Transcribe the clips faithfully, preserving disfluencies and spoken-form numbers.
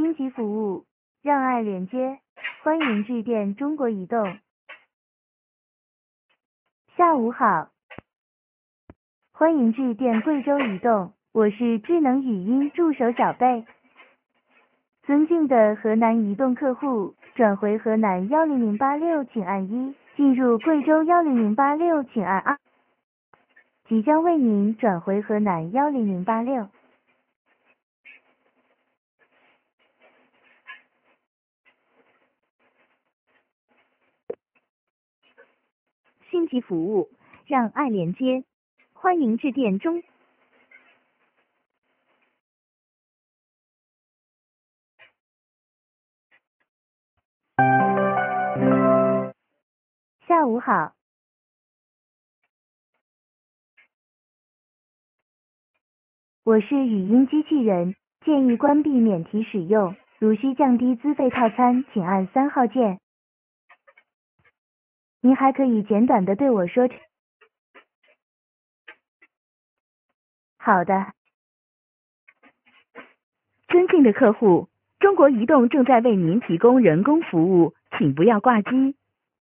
星级服务，让爱连接，欢迎致电中国移动。下午好，欢迎致电贵州移动，我是智能语音助手小贝。尊敬的河南移动客户，转回河南幺零零八六请按一，进入贵州幺零零八六请按二。即将为您转回河南幺零零八六。星级服务，让爱连接，欢迎致电中。下午好，我是语音机器人，建议关闭免提使用，如需降低资费套餐，请按三号键。您还可以简短的对我说。好的。尊敬的客户，中国移动正在为您提供人工服务，请不要挂机。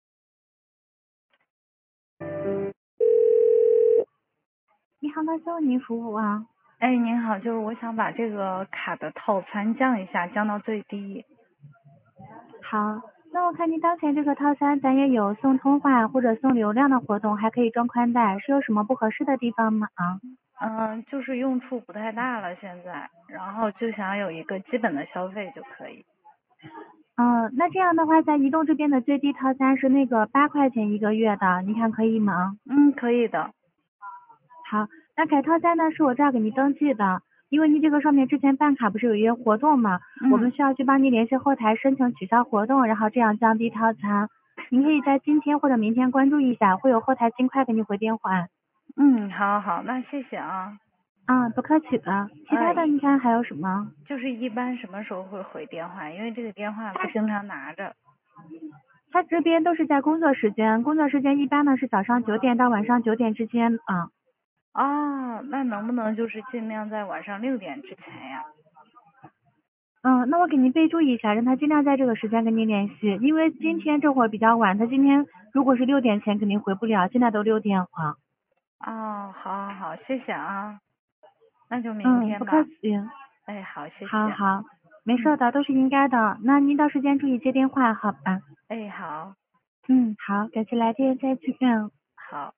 你好，那为您服务啊。 哎，您好，就是我想把这个卡的套餐降一下，降到最低。 好，那我看您当前这个套餐，咱也有送通话或者送流量的活动，还可以装宽带，是有什么不合适的地方吗？啊？ 嗯，就是用处不太大了现在，然后就想有一个基本的消费就可以。 嗯，那这样的话，在移动这边的最低套餐是那个八块钱一个月的，你看可以吗？ 嗯，可以的。 好，那改套餐呢是我这儿给您登记的，因为您这个上面之前办卡不是有一些活动嘛， 嗯、 我们需要去帮您联系后台申请取消活动，然后这样降低套餐。您可以在今天或者明天关注一下，会有后台尽快给你回电话。 嗯，好好，那谢谢啊。 啊，不客气的。其他的你看还有什么？ 就是一般什么时候会回电话？因为这个电话不经常拿着。 他这边都是在工作时间，工作时间一般呢是早上九点到晚上九点之间啊。 哦，那能不能就是尽量在晚上六点之前呀？ 嗯，那我给您备注一下，让他尽量在这个时间跟您联系，因为今天这会儿比较晚，他今天如果是六点前肯定回不了，现在都六点了。 哦，好好好，谢谢啊，那就明天吧。 嗯，不客气。 哎，好，谢谢。 好好，没事的，嗯、都是应该的。那您到时间注意接电话，好吧？ 哎，好。 嗯，好，感谢来电，再见。 好。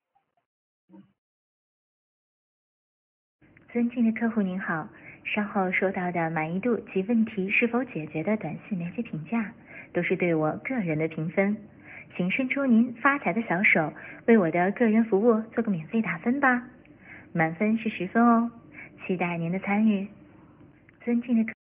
尊敬的客户您好，稍后收到的满意度及问题是否解决的短信联系评价，都是对我个人的评分，请伸出您发财的小手，为我的个人服务做个免费打分吧，满分是十分哦，期待您的参与。尊敬的客